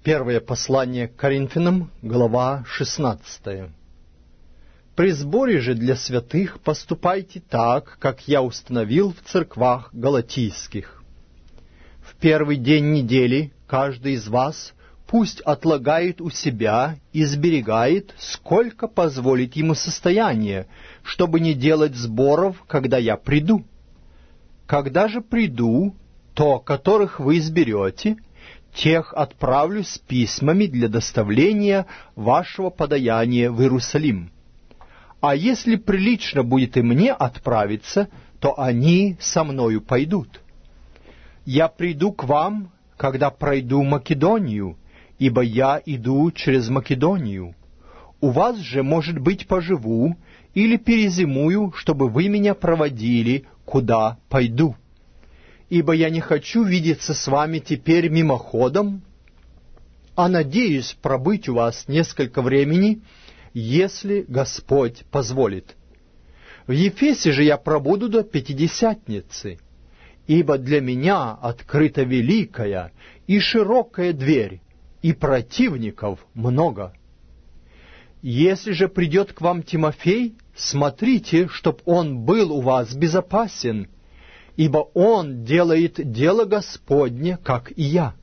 Первое послание к Коринфянам, глава 16. «При сборе же для святых поступайте так, как я установил в церквах галатийских. В первый день недели каждый из вас пусть отлагает у себя и сберегает, сколько позволит ему состояние, чтобы не делать сборов, когда я приду. Когда же приду, то, которых вы сберете, тех отправлю с письмами для доставления вашего подаяния в Иерусалим. А если прилично будет и мне отправиться, то они со мною пойдут. Я приду к вам, когда пройду Македонию, ибо я иду через Македонию. У вас же, может быть, поживу или перезимую, чтобы вы меня проводили, куда пойду. Ибо я не хочу видеться с вами теперь мимоходом, а надеюсь пробыть у вас несколько времени, если Господь позволит. В Ефесе же я пробуду до Пятидесятницы, ибо для меня открыта великая и широкая дверь, и противников много. Если же придет к вам Тимофей, смотрите, чтоб он был у вас безопасен, ибо он делает дело Господне, как и я.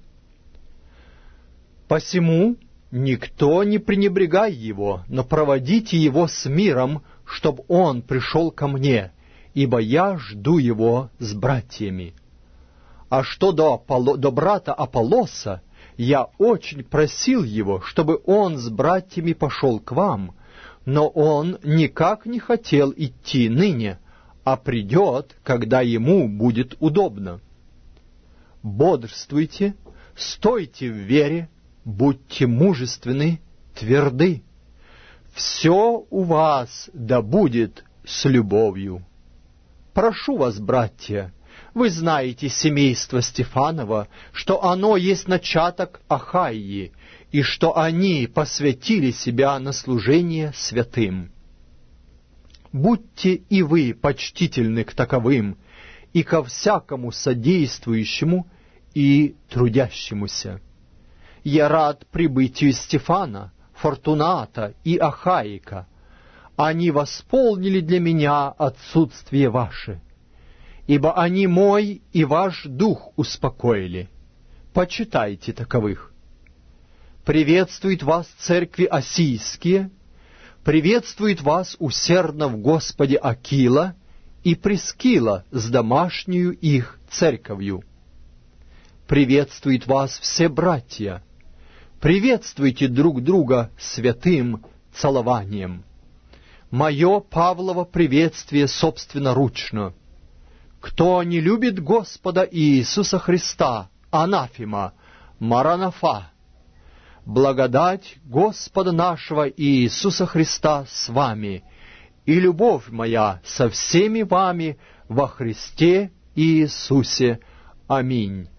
Посему никто не пренебрегай его, но проводите его с миром, чтоб он пришел ко мне, ибо я жду его с братьями. А что до брата Аполлоса, я очень просил его, чтобы он с братьями пошел к вам, но он никак не хотел идти ныне, а придет, когда ему будет удобно. Бодрствуйте, стойте в вере, будьте мужественны, тверды. Все у вас да будет с любовью. Прошу вас, братья, вы знаете семейство Стефанова, что оно есть начаток Ахайи, и что они посвятили себя на служение святым. Будьте и вы почтительны к таковым, и ко всякому содействующему и трудящемуся. Я рад прибытию Стефана, Фортуната и Ахаика. Они восполнили для меня отсутствие ваше, ибо они мой и ваш дух успокоили. Почитайте таковых. Приветствует вас церкви осийские, приветствует вас усердно в Господе Акила и Прискила с домашнюю их церковью. Приветствует вас все братья. Приветствуйте друг друга святым целованием. Мое Павлово приветствие собственноручно. Кто не любит Господа Иисуса Христа, анафема, маранафа. Благодать Господа нашего Иисуса Христа с вами, и любовь моя со всеми вами во Христе Иисусе. Аминь.